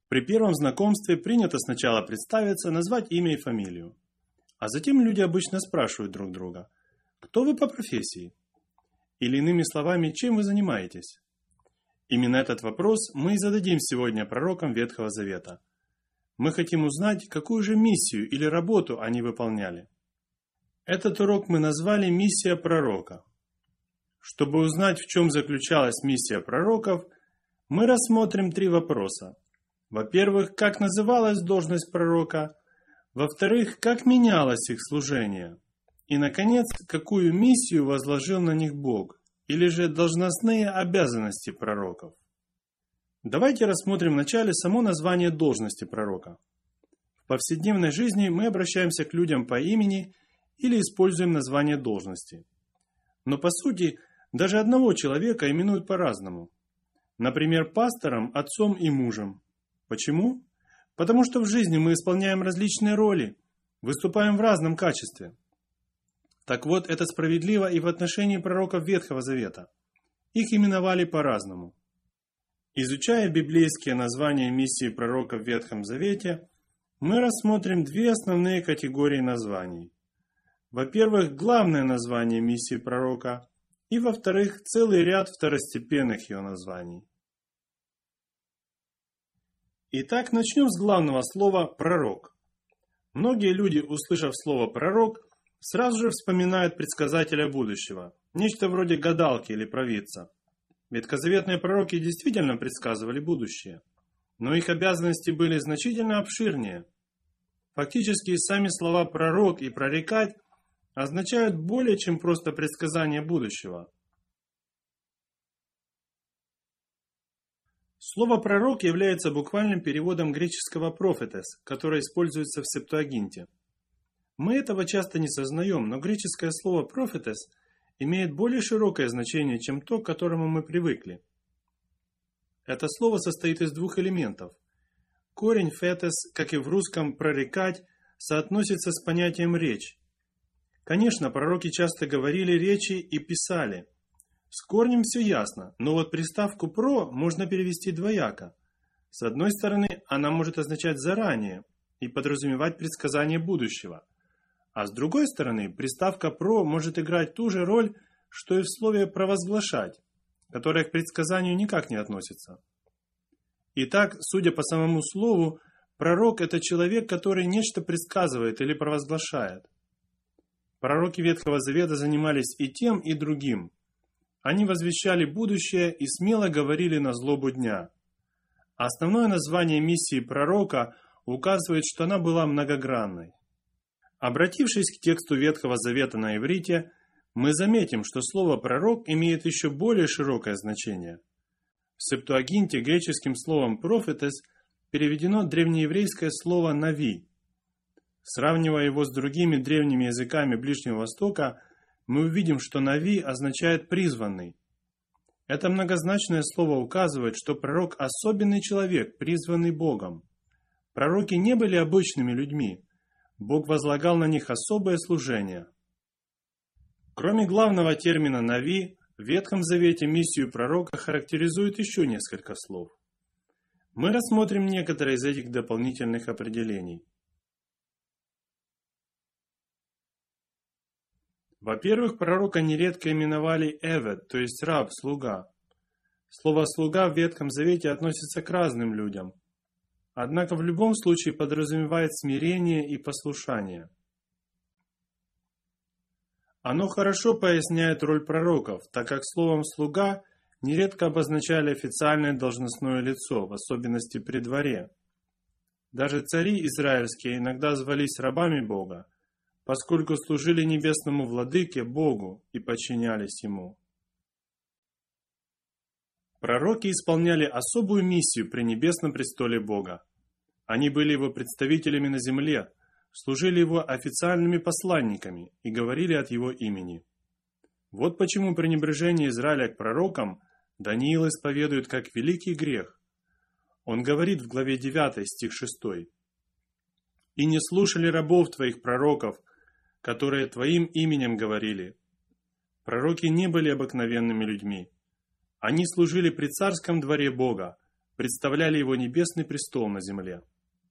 При первом знакомстве принято сначала представиться, назвать имя и фамилию. А затем люди обычно спрашивают друг друга: «Кто вы по профессии?» Или иными словами, чем вы занимаетесь? Именно этот вопрос мы и зададим сегодня пророкам Ветхого Завета. Мы хотим узнать, какую же миссию или работу они выполняли. Этот урок мы назвали «Миссия пророка». Чтобы узнать, в чем заключалась миссия пророков, мы рассмотрим 3 вопроса. Во-первых, как называлась должность пророка? Во-вторых, как менялось их служение? И, наконец, какую миссию возложил на них Бог, или же должностные обязанности пророков? Давайте рассмотрим вначале само название должности пророка. В повседневной жизни мы обращаемся к людям по имени или используем название должности. Но по сути, даже одного человека именуют по-разному. Например, пастором, отцом и мужем. Почему? Потому что в жизни мы исполняем различные роли, выступаем в разном качестве. Так вот, это справедливо и в отношении пророков Ветхого Завета. Их именовали по-разному. Изучая библейские названия миссии пророков в Ветхом Завете, мы рассмотрим 2 основные категории названий. Во-первых, главное название миссии пророка, и во-вторых, целый ряд второстепенных ее названий. Итак, начнем с главного слова «пророк». Многие люди, услышав слово «пророк», сразу же вспоминают предсказателя будущего, нечто вроде гадалки или провидца. Ветхозаветные пророки действительно предсказывали будущее, но их обязанности были значительно обширнее. Фактически, сами слова «пророк» и «прорекать» означают более чем просто предсказание будущего. Слово «пророк» является буквальным переводом греческого «prophetes», которое используется в Септуагинте. Мы этого часто не сознаем, но греческое слово «prophetes» имеет более широкое значение, чем то, к которому мы привыкли. Это слово состоит из 2 элементов. Корень «fetes», как и в русском «прорекать», соотносится с понятием «речь». Конечно, пророки часто говорили речи и писали. С корнем все ясно, но вот приставку «про» можно перевести двояко. С одной стороны, она может означать «заранее» и подразумевать предсказание будущего. А с другой стороны, приставка «про» может играть ту же роль, что и в слове «провозглашать», которое к предсказанию никак не относится. Итак, судя по самому слову, пророк – это человек, который нечто предсказывает или провозглашает. Пророки Ветхого Завета занимались и тем, и другим. Они возвещали будущее и смело говорили на злобу дня. Основное название миссии пророка указывает, что она была многогранной. Обратившись к тексту Ветхого Завета на иврите, мы заметим, что слово «пророк» имеет еще более широкое значение. В Септуагинте греческим словом «prophetes» переведено древнееврейское слово «нави». Сравнивая его с другими древними языками Ближнего Востока, мы увидим, что «нави» означает «призванный». Это многозначное слово указывает, что пророк – особенный человек, призванный Богом. Пророки не были обычными людьми. Бог возлагал на них особое служение. Кроме главного термина «нави», в Ветхом Завете миссию пророка характеризует еще несколько слов. Мы рассмотрим некоторые из этих дополнительных определений. Во-первых, пророка нередко именовали «эвед», то есть раб, слуга. Слово «слуга» в Ветхом Завете относится к разным людям. Однако в любом случае подразумевает смирение и послушание. Оно хорошо поясняет роль пророков, так как словом «слуга» нередко обозначали официальное должностное лицо, в особенности при дворе. Даже цари израильские иногда звались рабами Бога, поскольку служили небесному владыке Богу и подчинялись ему. Пророки исполняли особую миссию при небесном престоле Бога. Они были его представителями на земле, служили его официальными посланниками и говорили от его имени. Вот почему пренебрежение Израиля к пророкам Даниил исповедует как великий грех. Он говорит в главе 9, стих 6. «И не слушали рабов твоих пророков, которые твоим именем говорили». Пророки не были обыкновенными людьми. Они служили при царском дворе Бога, представляли его небесный престол на земле.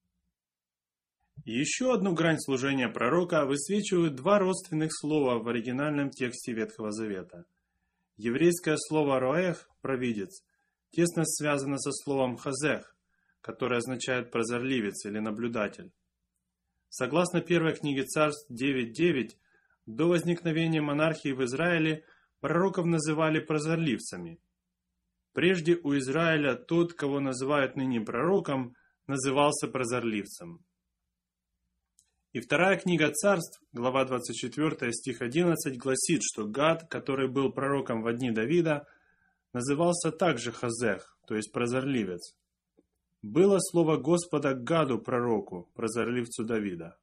Еще одну грань служения пророка высвечивают два родственных слова в оригинальном тексте Ветхого Завета. Еврейское слово «роэх» – «провидец» тесно связано со словом «хазех», которое означает «прозорливец» или «наблюдатель». Согласно первой книге Царств 9.9, до возникновения монархии в Израиле пророков называли прозорливцами. Прежде у Израиля тот, кого называют ныне пророком, назывался прозорливцем. И вторая книга Царств, глава 24, стих 11, гласит, что Гад, который был пророком в дни Давида, назывался также Хазех, то есть прозорливец. Было слово Господа к Гаду, пророку, прозорливцу Давида.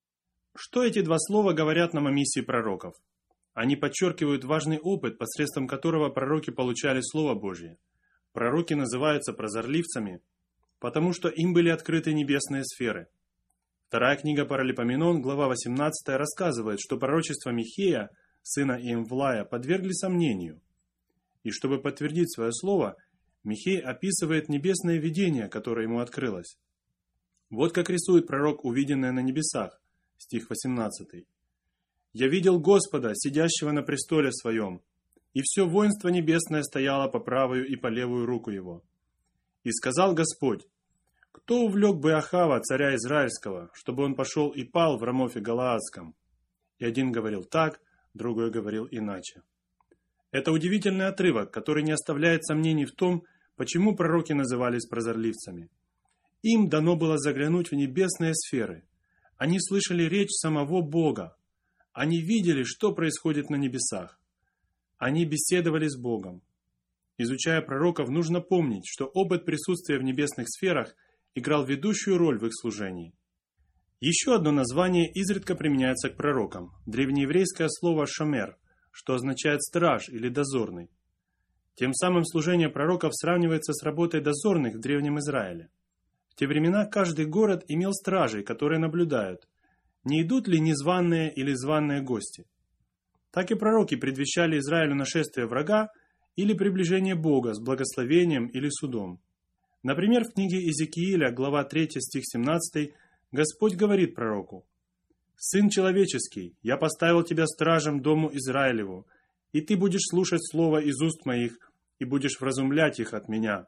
Что эти два слова говорят нам о миссии пророков? Они подчеркивают важный опыт, посредством которого пророки получали Слово Божье. Пророки называются прозорливцами, потому что им были открыты небесные сферы. Вторая книга Паралипоменон, глава 18, рассказывает, что пророчество Михея, сына Иемвлая, подвергли сомнению. И чтобы подтвердить свое слово, Михей описывает небесное видение, которое ему открылось. Вот как рисует пророк увиденное на небесах, стих 18. «Я видел Господа, сидящего на престоле своем, и все воинство небесное стояло по правую и по левую руку его. И сказал Господь: кто увлек бы Ахава, царя Израильского, чтобы он пошел и пал в Рамофе Галаадском?» И один говорил так, другой говорил иначе. Это удивительный отрывок, который не оставляет сомнений в том, почему пророки назывались прозорливцами. Им дано было заглянуть в небесные сферы. Они слышали речь самого Бога. Они видели, что происходит на небесах. Они беседовали с Богом. Изучая пророков, нужно помнить, что опыт присутствия в небесных сферах играл ведущую роль в их служении. Еще одно название изредка применяется к пророкам – древнееврейское слово «шомер», что означает «страж» или «дозорный». Тем самым служение пророков сравнивается с работой дозорных в Древнем Израиле. В те времена каждый город имел стражей, которые наблюдают, не идут ли незваные или званые гости. Так и пророки предвещали Израилю нашествие врага или приближение Бога с благословением или судом. Например, в книге Иезекииля, глава 3, стих 17, Господь говорит пророку: «Сын человеческий, я поставил тебя стражем дому Израилеву, и ты будешь слушать слово из уст моих, и будешь вразумлять их от меня».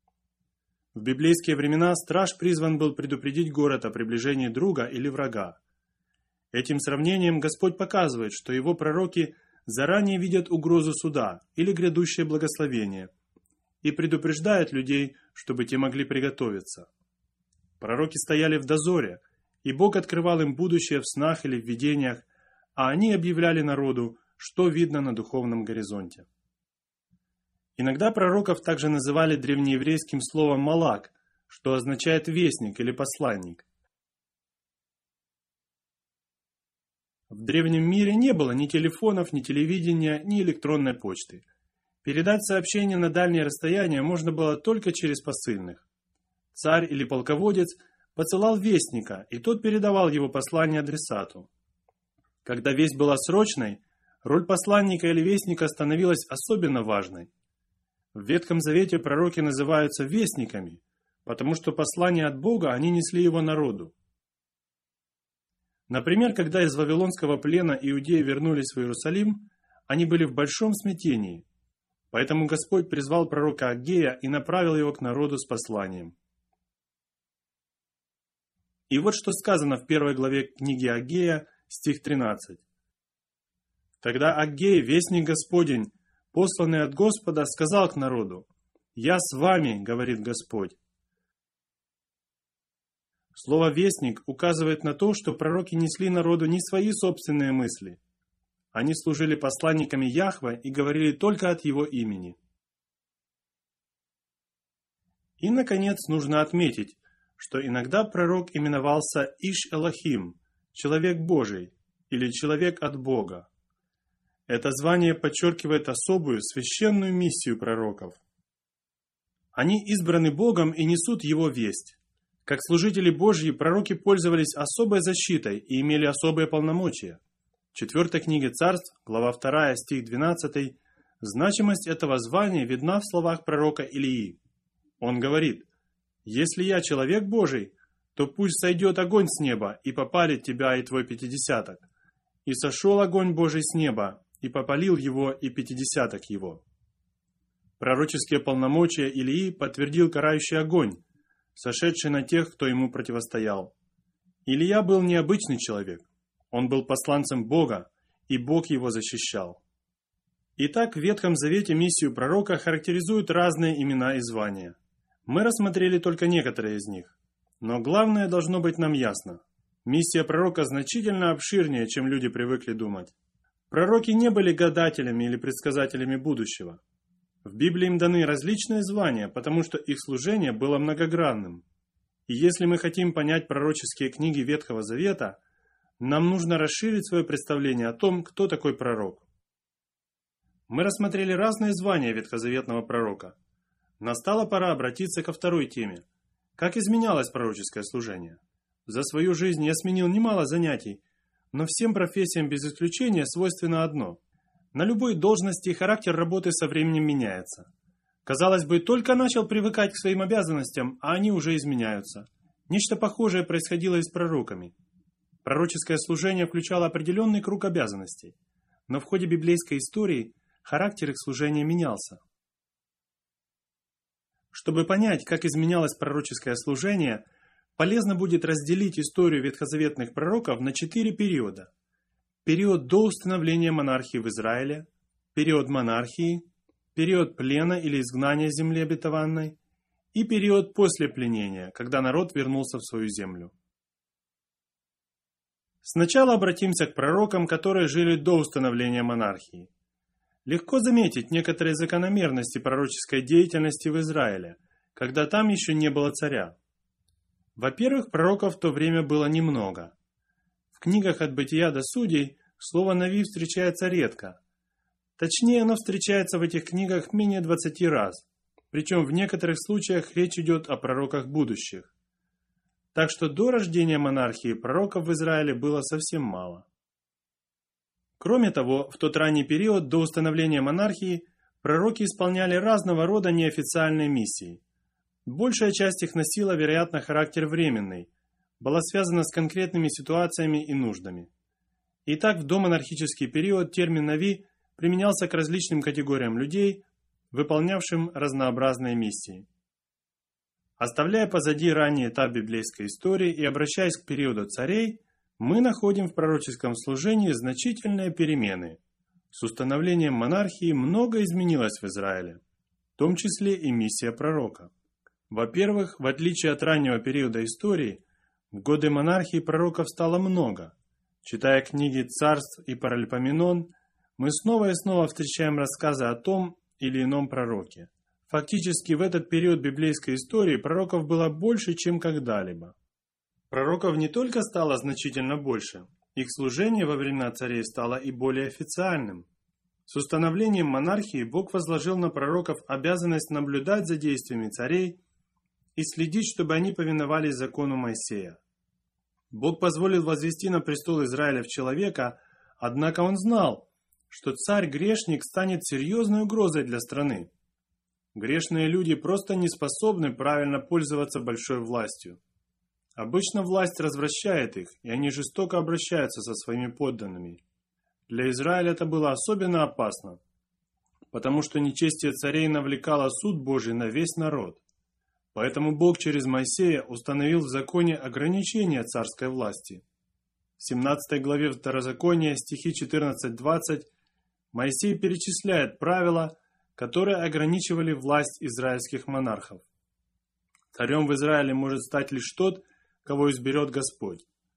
В библейские времена страж призван был предупредить город о приближении друга или врага. Этим сравнением Господь показывает, что его пророки заранее видят угрозу суда или грядущее благословение и предупреждают людей, чтобы те могли приготовиться. Пророки стояли в дозоре, и Бог открывал им будущее в снах или в видениях, а они объявляли народу, что видно на духовном горизонте. Иногда пророков также называли древнееврейским словом «малак», что означает «вестник» или «посланник». В древнем мире не было ни телефонов, ни телевидения, ни электронной почты. Передать сообщение на дальние расстояния можно было только через посыльных. Царь или полководец посылал вестника, и тот передавал его послание адресату. Когда весть была срочной, роль посланника или вестника становилась особенно важной. В Ветхом Завете пророки называются вестниками, потому что послание от Бога они несли его народу. Например, когда из Вавилонского плена иудеи вернулись в Иерусалим, они были в большом смятении. Поэтому Господь призвал пророка Аггея и направил его к народу с посланием. И вот что сказано в первой главе книги Аггея, стих 13. «Тогда Аггей, вестник Господень, посланный от Господа, сказал к народу: «Я с вами, говорит Господь». Слово «вестник» указывает на то, что пророки несли народу не свои собственные мысли. Они служили посланниками Яхве и говорили только от его имени. И, наконец, нужно отметить, что иногда пророк именовался Иш-Элохим, человек Божий или человек от Бога. Это звание подчеркивает особую священную миссию пророков. Они избраны Богом и несут Его весть. Как служители Божьи, пророки пользовались особой защитой и имели особые полномочия. В 4 книге Царств, глава 2, стих 12, значимость этого звания видна в словах пророка Илии. Он говорит: «Если я человек Божий, то пусть сойдет огонь с неба и попалит тебя и твой пятидесяток». И сошел огонь Божий с неба, и попалил его и пятидесяток его. Пророческие полномочия Илии подтвердил карающий огонь, сошедший на тех, кто ему противостоял. Илия был необычный человек. Он был посланцем Бога, и Бог его защищал. Итак, в Ветхом Завете миссию пророка характеризуют разные имена и звания. Мы рассмотрели только некоторые из них. Но главное должно быть нам ясно. Миссия пророка значительно обширнее, чем люди привыкли думать. Пророки не были гадателями или предсказателями будущего. В Библии им даны различные звания, потому что их служение было многогранным. И если мы хотим понять пророческие книги Ветхого Завета, нам нужно расширить свое представление о том, кто такой пророк. Мы рассмотрели разные звания ветхозаветного пророка. Настала пора обратиться ко второй теме. Как изменялось пророческое служение? За свою жизнь я сменил немало занятий, но всем профессиям без исключения свойственно одно. На любой должности характер работы со временем меняется. Казалось бы, только начал привыкать к своим обязанностям, а они уже изменяются. Нечто похожее происходило и с пророками. Пророческое служение включало определенный круг обязанностей, но в ходе библейской истории характер их служения менялся. Чтобы понять, как изменялось пророческое служение, полезно будет разделить историю ветхозаветных пророков на 4 периода. Период до установления монархии в Израиле, период монархии, период плена или изгнания с земли обетованной и период после пленения, когда народ вернулся в свою землю. Сначала обратимся к пророкам, которые жили до установления монархии. Легко заметить некоторые закономерности пророческой деятельности в Израиле, когда там еще не было царя. Во-первых, пророков в то время было немного. В книгах от Бытия до Судей слово «нави» встречается редко. Точнее, оно встречается в этих книгах менее 20 раз, причем в некоторых случаях речь идет о пророках будущих. Так что до рождения монархии пророков в Израиле было совсем мало. Кроме того, в тот ранний период до установления монархии пророки исполняли разного рода неофициальные миссии. Большая часть их носила, вероятно, характер временный, была связана с конкретными ситуациями и нуждами. Итак, в домонархический период термин «нави» применялся к различным категориям людей, выполнявшим разнообразные миссии. Оставляя позади ранний этап библейской истории и обращаясь к периоду царей, мы находим в пророческом служении значительные перемены. С установлением монархии многое изменилось в Израиле, в том числе и миссия пророка. Во-первых, в отличие от раннего периода истории, в годы монархии пророков стало много. Читая книги «Царств» и «Паралипоменон», мы снова и снова встречаем рассказы о том или ином пророке. Фактически в этот период библейской истории пророков было больше, чем когда-либо. Пророков не только стало значительно больше, их служение во времена царей стало и более официальным. С установлением монархии Бог возложил на пророков обязанность наблюдать за действиями царей и следить, чтобы они повиновались закону Моисея. Бог позволил возвести на престол Израиля в человека, однако он знал, что царь-грешник станет серьезной угрозой для страны. Грешные люди просто не способны правильно пользоваться большой властью. Обычно власть развращает их, и они жестоко обращаются со своими подданными. Для Израиля это было особенно опасно, потому что нечестие царей навлекало суд Божий на весь народ. Поэтому Бог через Моисея установил в законе ограничения царской власти. В 17 главе Второзакония, стихи 14-20, Моисей перечисляет правила, которые ограничивали власть израильских монархов. Царем в Израиле может стать лишь тот, кого изберет Господь.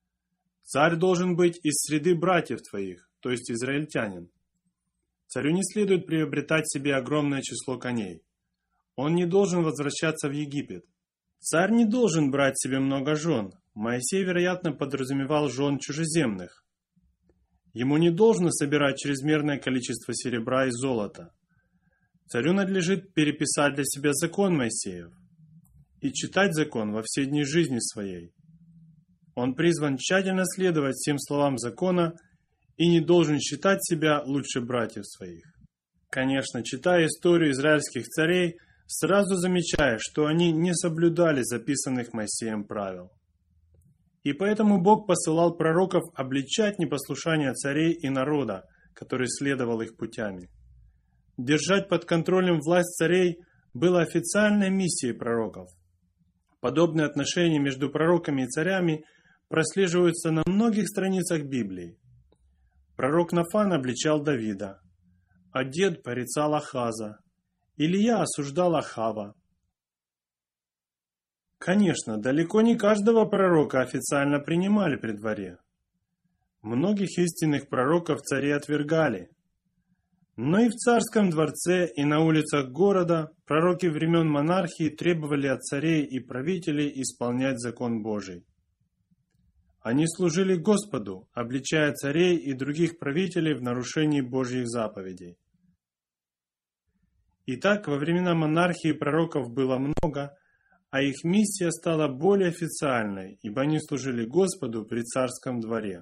Царь должен быть из среды братьев твоих, то есть израильтянин. Царю не следует приобретать себе огромное число коней. Он не должен возвращаться в Египет. Царь не должен брать себе много жен. Моисей, вероятно, подразумевал жен чужеземных. Ему не должно собирать чрезмерное количество серебра и золота. Царю надлежит переписать для себя закон Моисеев и читать закон во все дни жизни своей. Он призван тщательно следовать всем словам закона и не должен считать себя лучше братьев своих. Конечно, читая историю израильских царей, сразу замечая, что они не соблюдали записанных Моисеем правил. И поэтому Бог посылал пророков обличать непослушание царей и народа, который следовал их путями. Держать под контролем власть царей было официальной миссией пророков. Подобные отношения между пророками и царями прослеживаются на многих страницах Библии. Пророк Нафан обличал Давида, а дед порицал Ахаза, Илия осуждал Ахава. Конечно, далеко не каждого пророка официально принимали при дворе. Многих истинных пророков цари отвергали. Но и в царском дворце, и на улицах города пророки времен монархии требовали от царей и правителей исполнять закон Божий. Они служили Господу, обличая царей и других правителей в нарушении Божьих заповедей. Итак, во времена монархии пророков было много, а их миссия стала более официальной, ибо они служили Господу при царском дворе.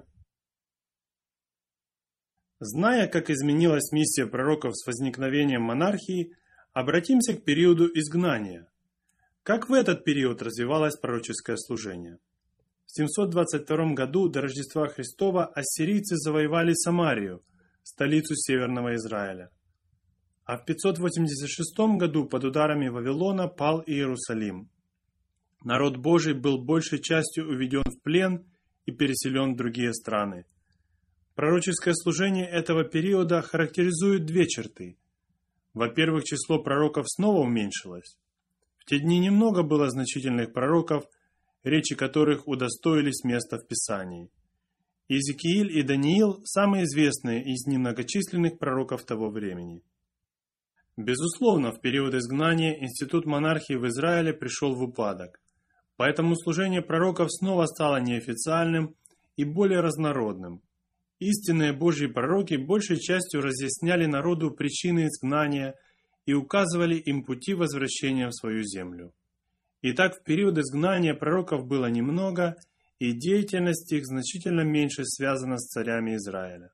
Зная, как изменилась миссия пророков с возникновением монархии, обратимся к периоду изгнания. Как в этот период развивалось пророческое служение? В 722 году до Рождества Христова ассирийцы завоевали Самарию, столицу Северного Израиля. А в 586 году под ударами Вавилона пал Иерусалим. Народ Божий был большей частью уведен в плен и переселен в другие страны. Пророческое служение этого периода характеризует две черты. Во-первых, число пророков снова уменьшилось. В те дни немного было значительных пророков, речи которых удостоились места в Писании. Иезекииль и Даниил – самые известные из немногочисленных пророков того времени. Безусловно, в период изгнания институт монархии в Израиле пришел в упадок. Поэтому служение пророков снова стало неофициальным и более разнородным. Истинные Божьи пророки большей частью разъясняли народу причины изгнания и указывали им пути возвращения в свою землю. Итак, в период изгнания пророков было немного, и деятельность их значительно меньше связана с царями Израиля.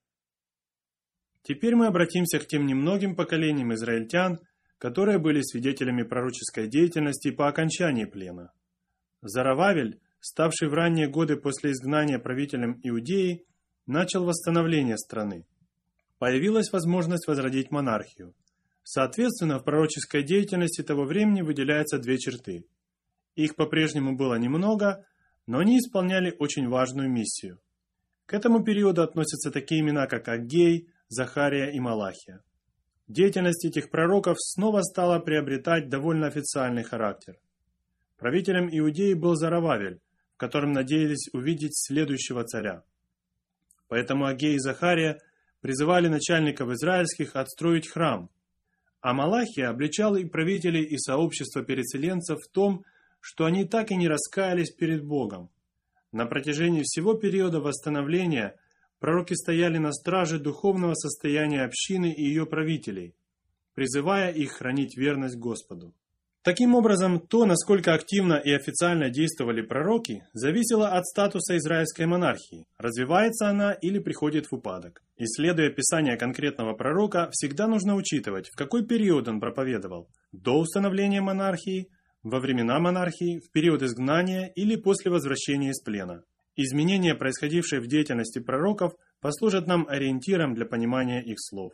Теперь мы обратимся к тем немногим поколениям израильтян, которые были свидетелями пророческой деятельности по окончании плена. Зоровавель, ставший в ранние годы после изгнания правителем Иудеи, начал восстановление страны. Появилась возможность возродить монархию. Соответственно, в пророческой деятельности того времени выделяются две черты. Их по-прежнему было немного, но они исполняли очень важную миссию. К этому периоду относятся такие имена, как Аггей, Захария и Малахия. Деятельность этих пророков снова стала приобретать довольно официальный характер. Правителем Иудеи был Зоровавель, в котором надеялись увидеть следующего царя. Поэтому Аггей и Захария призывали начальников израильских отстроить храм, а Малахия обличал и правителей, и сообщество переселенцев в том, что они так и не раскаялись перед Богом. На протяжении всего периода восстановления пророки стояли на страже духовного состояния общины и ее правителей, призывая их хранить верность Господу. Таким образом, то, насколько активно и официально действовали пророки, зависело от статуса израильской монархии, развивается она или приходит в упадок. Исследуя описание конкретного пророка, всегда нужно учитывать, в какой период он проповедовал – до установления монархии, во времена монархии, в период изгнания или после возвращения из плена. Изменения, происходившие в деятельности пророков, послужат нам ориентиром для понимания их слов.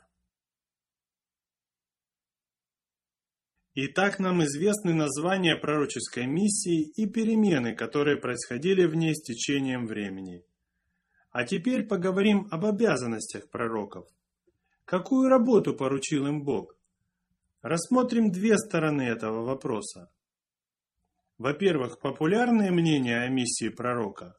Итак, нам известны названия пророческой миссии и перемены, которые происходили в ней с течением времени. А теперь поговорим об обязанностях пророков. Какую работу поручил им Бог? Рассмотрим две стороны этого вопроса. Во-первых, популярные мнения о миссии пророка.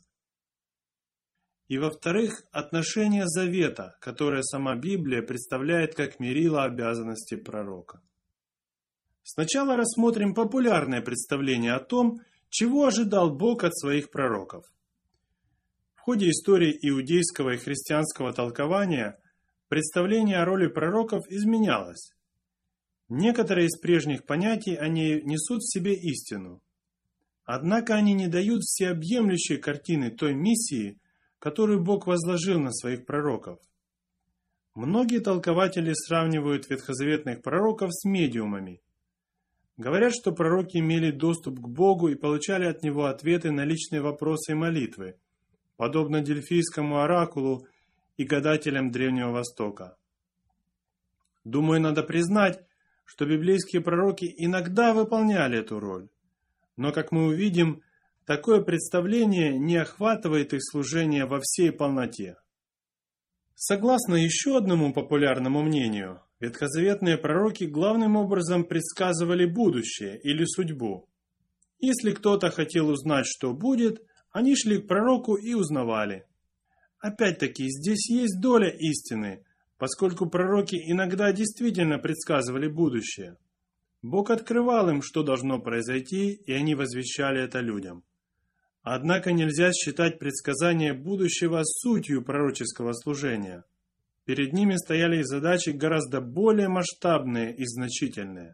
И во-вторых, отношение завета, которое сама Библия представляет как мерило обязанностей пророка. Сначала рассмотрим популярное представление о том, чего ожидал Бог от своих пророков. В ходе истории иудейского и христианского толкования представление о роли пророков изменялось. Некоторые из прежних понятий они несут в себе истину. Однако они не дают всеобъемлющей картины той миссии, которую Бог возложил на своих пророков. Многие толкователи сравнивают ветхозаветных пророков с медиумами. Говорят, что пророки имели доступ к Богу и получали от Него ответы на личные вопросы и молитвы, подобно Дельфийскому оракулу и гадателям Древнего Востока. Думаю, надо признать, что библейские пророки иногда выполняли эту роль. Но, как мы увидим, такое представление не охватывает их служение во всей полноте. Согласно еще одному популярному мнению, ветхозаветные пророки главным образом предсказывали будущее или судьбу. Если кто-то хотел узнать, что будет, они шли к пророку и узнавали. Опять-таки, здесь есть доля истины, поскольку пророки иногда действительно предсказывали будущее. Бог открывал им, что должно произойти, и они возвещали это людям. Однако нельзя считать предсказание будущего сутью пророческого служения. Перед ними стояли задачи гораздо более масштабные и значительные.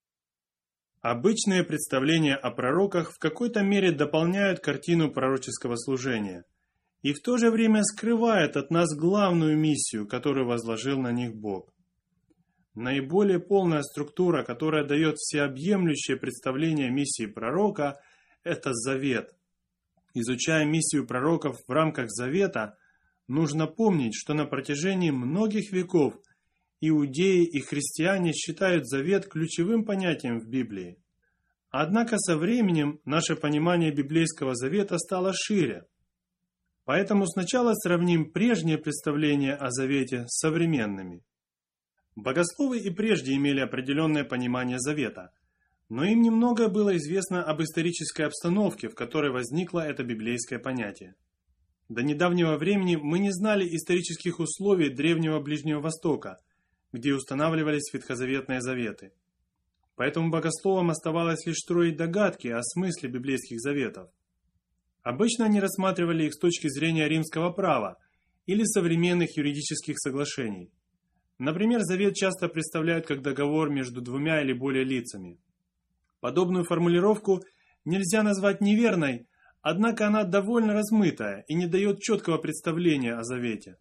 Обычные представления о пророках в какой-то мере дополняют картину пророческого служения и в то же время скрывают от нас главную миссию, которую возложил на них Бог. Наиболее полная структура, которая дает всеобъемлющее представление миссии пророка, это завет. Изучая миссию пророков в рамках завета, нужно помнить, что на протяжении многих веков иудеи и христиане считают завет ключевым понятием в Библии. Однако со временем наше понимание библейского завета стало шире. Поэтому сначала сравним прежние представления о завете с современными. Богословы и прежде имели определенное понимание завета, но им немного было известно об исторической обстановке, в которой возникло это библейское понятие. До недавнего времени мы не знали исторических условий древнего Ближнего Востока, где устанавливались ветхозаветные заветы. Поэтому богословам оставалось лишь строить догадки о смысле библейских заветов. Обычно они рассматривали их с точки зрения римского права или современных юридических соглашений. Например, завет часто представляют как договор между двумя или более лицами. Подобную формулировку нельзя назвать неверной, однако она довольно размытая и не дает четкого представления о завете.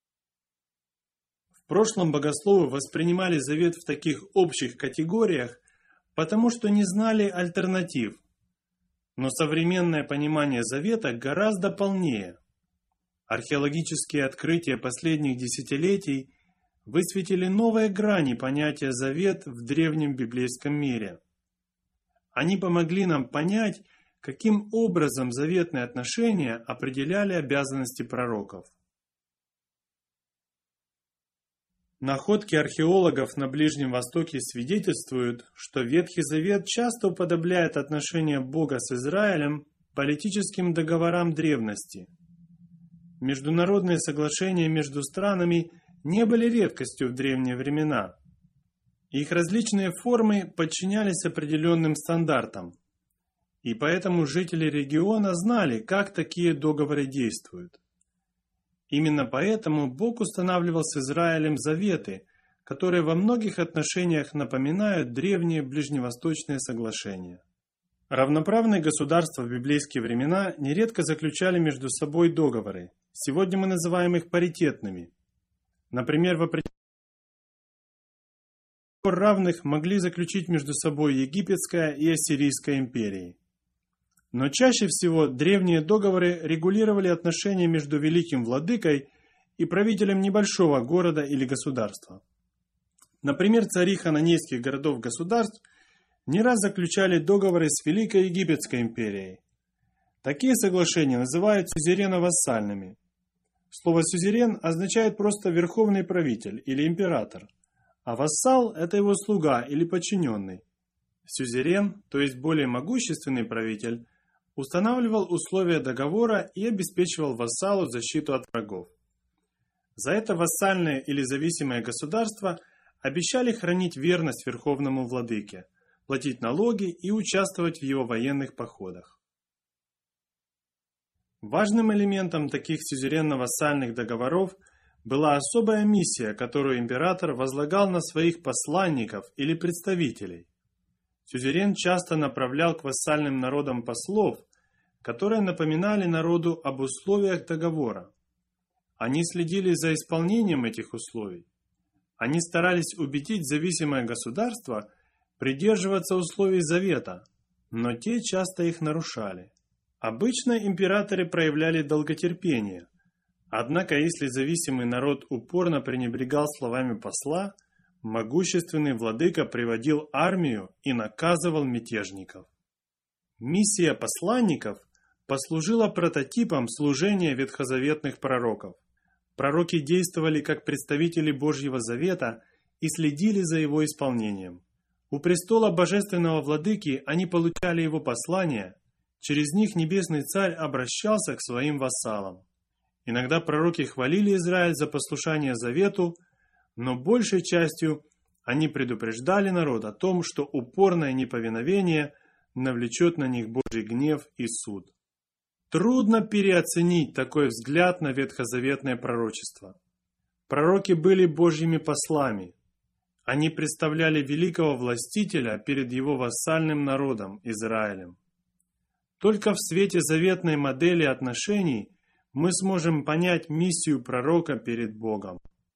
В прошлом богословы воспринимали завет в таких общих категориях, потому что не знали альтернатив. Но современное понимание завета гораздо полнее. Археологические открытия последних десятилетий высветили новые грани понятия завет в древнем библейском мире. Они помогли нам понять, каким образом заветные отношения определяли обязанности пророков. Находки археологов на Ближнем Востоке свидетельствуют, что Ветхий Завет часто уподобляет отношения Бога с Израилем политическим договорам древности. Международные соглашения между странами не были редкостью в древние времена. Их различные формы подчинялись определенным стандартам. И поэтому жители региона знали, как такие договоры действуют. Именно поэтому Бог устанавливал с Израилем заветы, которые во многих отношениях напоминают древние ближневосточные соглашения. Равноправные государства в библейские времена нередко заключали между собой договоры. Сегодня мы называем их паритетными. Например, в определенных равных могли заключить между собой Египетская и Ассирийская империи. Но чаще всего древние договоры регулировали отношения между великим владыкой и правителем небольшого города или государства. Например, цари хананейских городов-государств не раз заключали договоры с Великой Египетской империей. Такие соглашения называют сюзерено-вассальными. Слово «сюзерен» означает просто верховный правитель или император, а вассал – это его слуга или подчиненный. Сюзерен, то есть более могущественный правитель, устанавливал условия договора и обеспечивал вассалу защиту от врагов. За это вассальные или зависимые государства обещали хранить верность верховному владыке, платить налоги и участвовать в его военных походах. Важным элементом таких сюзеренно-вассальных договоров была особая миссия, которую император возлагал на своих посланников или представителей. Сюзерен часто направлял к вассальным народам послов, которые напоминали народу об условиях договора. Они следили за исполнением этих условий. Они старались убедить зависимое государство придерживаться условий завета, но те часто их нарушали. Обычно императоры проявляли долготерпение, однако если зависимый народ упорно пренебрегал словами посла, могущественный владыка приводил армию и наказывал мятежников. Миссия посланников послужила прототипом служения ветхозаветных пророков. Пророки действовали как представители Божьего Завета и следили за его исполнением. У престола Божественного Владыки они получали его послания, через них Небесный Царь обращался к своим вассалам. Иногда пророки хвалили Израиль за послушание Завету, но большей частью они предупреждали народ о том, что упорное неповиновение навлечет на них Божий гнев и суд. Трудно переоценить такой взгляд на ветхозаветное пророчество. Пророки были Божьими послами. Они представляли великого властителя перед его вассальным народом Израилем. Только в свете заветной модели отношений мы сможем понять миссию пророка перед Богом.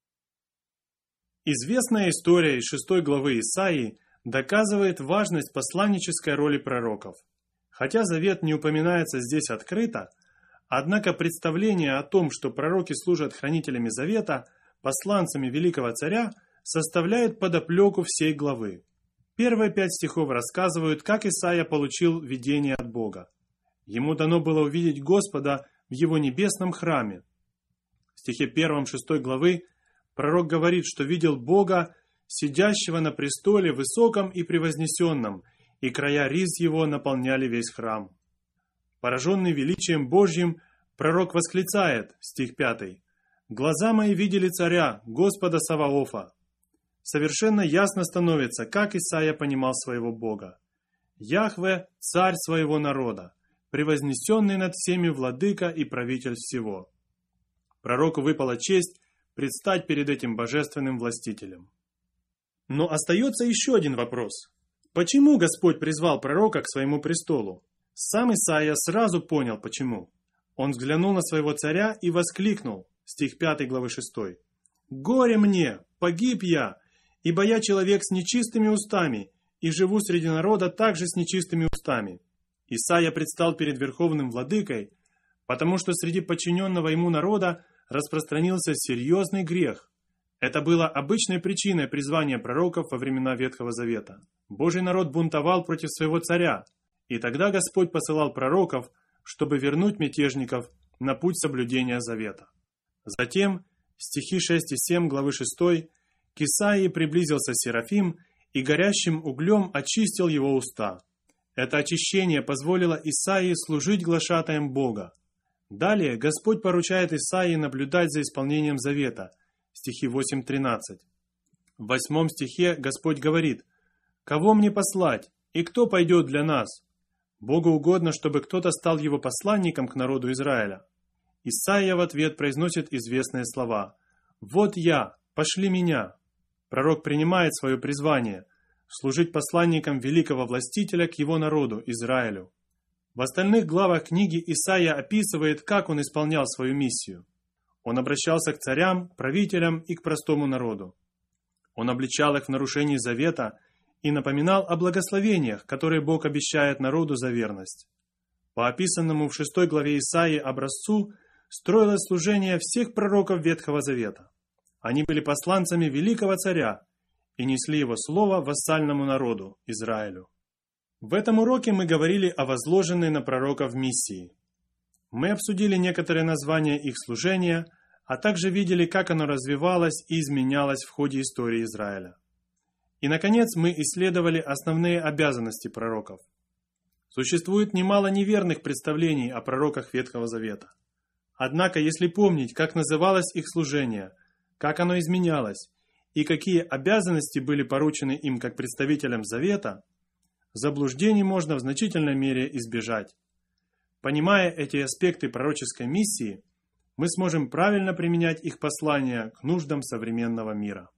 Известная история из 6 главы Исаии доказывает важность посланнической роли пророков. Хотя завет не упоминается здесь открыто, однако представление о том, что пророки служат хранителями завета, посланцами великого царя, составляет подоплеку всей главы. Первые 5 стихов рассказывают, как Исаия получил видение от Бога. Ему дано было увидеть Господа в его небесном храме. В стихе 1 6 главы пророк говорит, что видел Бога, сидящего на престоле высоком и превознесенном, и края риз его наполняли весь храм. Пораженный величием Божьим, пророк восклицает, стих 5, «Глаза мои видели царя, Господа Саваофа». Совершенно ясно становится, как Исаия понимал своего Бога. Яхве – царь своего народа, превознесенный над всеми владыка и правитель всего. Пророку выпала честь предстать перед этим божественным властителем. Но остается еще один вопрос. Почему Господь призвал пророка к своему престолу? Сам Исаия сразу понял, почему. Он взглянул на своего царя и воскликнул, стих 5 главы 6. «Горе мне! Погиб я! Ибо я человек с нечистыми устами, и живу среди народа также с нечистыми устами». Исаия предстал перед верховным владыкой, потому что среди подчиненного ему народа распространился серьезный грех. Это было обычной причиной призвания пророков во времена Ветхого Завета. Божий народ бунтовал против своего царя, и тогда Господь посылал пророков, чтобы вернуть мятежников на путь соблюдения завета. Затем, стихи 6 и 7 главы 6, к Исаии приблизился Серафим и горящим углем очистил его уста. Это очищение позволило Исаии служить глашатаем Бога. Далее Господь поручает Исаии наблюдать за исполнением завета, стихи 8-13. В 8 стихе Господь говорит: «Кого мне послать, и кто пойдет для нас?» Богу угодно, чтобы кто-то стал его посланником к народу Израиля. Исаия в ответ произносит известные слова: «Вот я, пошли меня». Пророк принимает свое призвание – служить посланником великого властителя к его народу, Израилю. В остальных главах книги Исаия описывает, как он исполнял свою миссию. Он обращался к царям, правителям и к простому народу. Он обличал их в нарушении завета и напоминал о благословениях, которые Бог обещает народу за верность. По описанному в 6 главе Исаии образцу строилось служение всех пророков Ветхого Завета. Они были посланцами великого царя и несли его слово вассальному народу, Израилю. В этом уроке мы говорили о возложенной на пророков миссии. Мы обсудили некоторые названия их служения, а также видели, как оно развивалось и изменялось в ходе истории Израиля. И, наконец, мы исследовали основные обязанности пророков. Существует немало неверных представлений о пророках Ветхого Завета. Однако, если помнить, как называлось их служение, как оно изменялось и какие обязанности были поручены им как представителям Завета, заблуждений можно в значительной мере избежать. Понимая эти аспекты пророческой миссии, мы сможем правильно применять их послания к нуждам современного мира.